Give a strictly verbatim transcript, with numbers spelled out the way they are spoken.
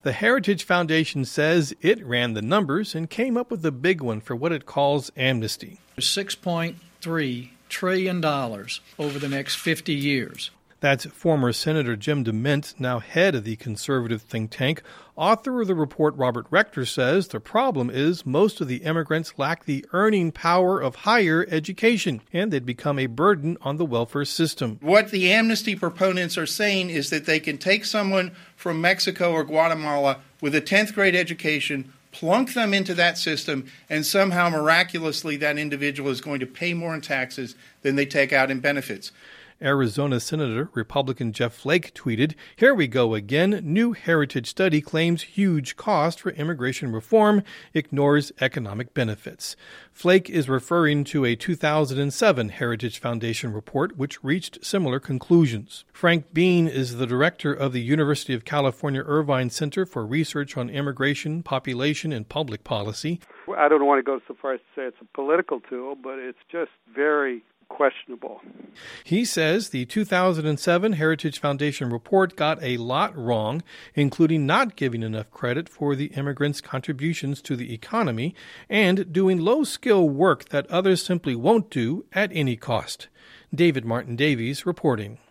The Heritage Foundation says it ran the numbers and came up with a big one for what it calls amnesty. six point three trillion dollars over the next fifty years. That's former Senator Jim DeMint, now head of the conservative think tank. Author of the report, Robert Rector, says the problem is most of the immigrants lack the earning power of higher education, and they'd become a burden on the welfare system. What the amnesty proponents are saying is that they can take someone from Mexico or Guatemala with a tenth grade education, plunk them into that system, and somehow miraculously that individual is going to pay more in taxes than they take out in benefits. Arizona Senator Republican Jeff Flake tweeted, "Here we go again. New Heritage study claims huge cost for immigration reform, ignores economic benefits." Flake is referring to a two thousand seven Heritage Foundation report which reached similar conclusions. Frank Bean is the director of the University of California Irvine Center for Research on Immigration, Population, and Public Policy. I don't want to go so far as to say it's a political tool, but it's just very questionable. He says the two thousand seven Heritage Foundation report got a lot wrong, including not giving enough credit for the immigrants' contributions to the economy and doing low-skill work that others simply won't do at any cost. David Martin Davies reporting.